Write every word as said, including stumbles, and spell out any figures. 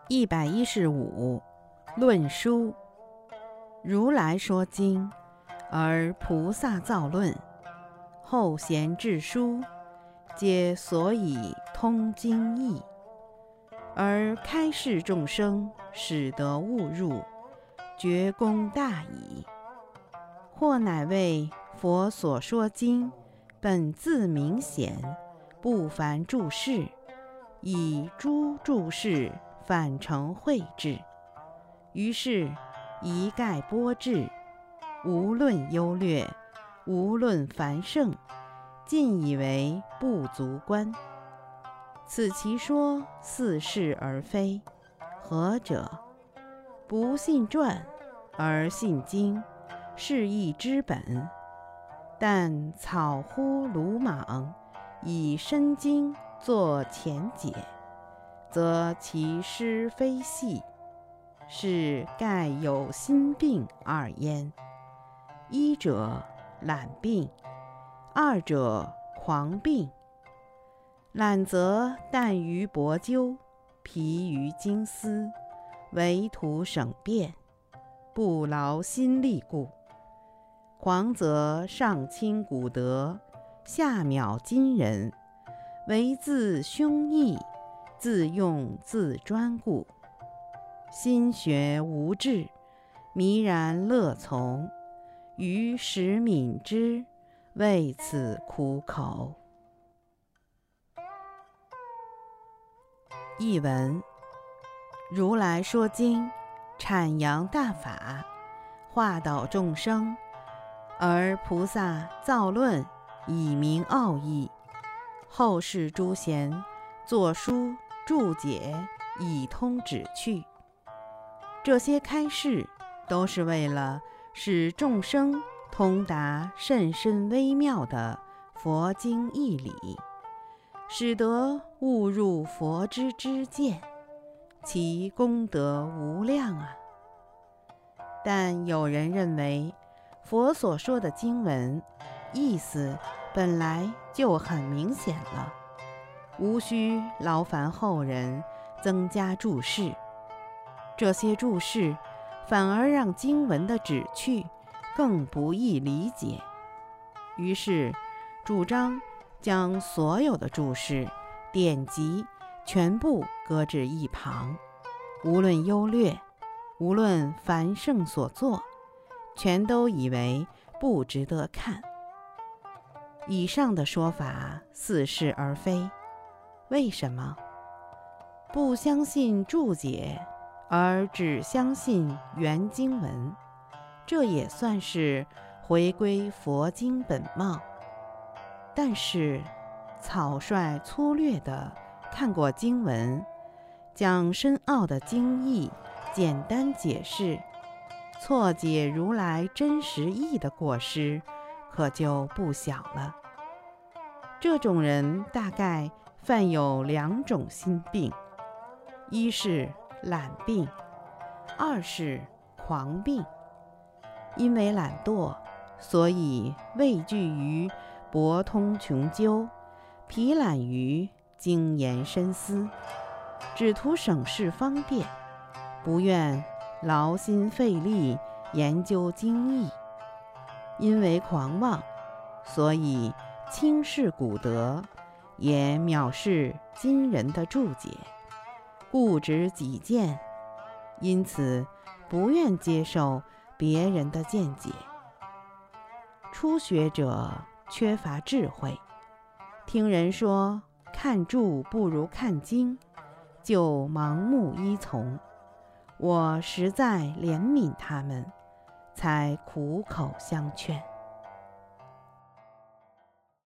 一百一十五，论书。如来说经，而菩萨造论，后贤治书，皆所以通经义，而开示众生，使得悟入，觉功大矣。或乃谓佛所说经，本自明显，不凡注释，以诸注释反成慧智，于是一概拨致，无论优劣，无论繁盛，尽以为不足观。此其说似是而非，何者？不信传而信经，是义之本。但草忽鲁莽，以深经作浅解，则其师非细，是盖有心病二焉。一者懒病，二者狂病。懒则淡于博究，疲于经思，唯图省变，不劳心力故。狂则上清古德，下渺今人，唯自胸臆，自用自专故。心学无志，迷然乐从，于时敏之，为此苦口。译文：如来说经，阐扬大法，化导众生，而菩萨造论，以明奥义。后世诸贤作书注解，以通旨趣。这些开示都是为了使众生通达甚深微妙的佛经义理，使得悟入佛之知见，其功德无量啊！但有人认为，佛所说的经文意思本来就很明显了，无需劳烦后人增加注释。这些注释反而让经文的旨趣更不易理解，于是主张将所有的注释典籍全部搁置一旁，无论优劣，无论繁盛所作，全都以为不值得看。以上的说法似是而非。为什么？不相信注解，而只相信原经文，这也算是回归佛经本貌。但是草率粗略地看过经文，将深奥的经义简单解释，错解如来真实义的过失可就不小了。这种人大概犯有两种心病，一是懒病，二是狂病。因为懒惰，所以畏惧于博通穷究，疲懒于精研深思，只图省事方便，不愿劳心费力研究经义。因为狂妄，所以轻视古德，也藐视今人的注解，固执己见，因此不愿接受别人的见解。初学者缺乏智慧，听人说看注不如看经，就盲目依从。我实在怜悯他们，才苦口相劝。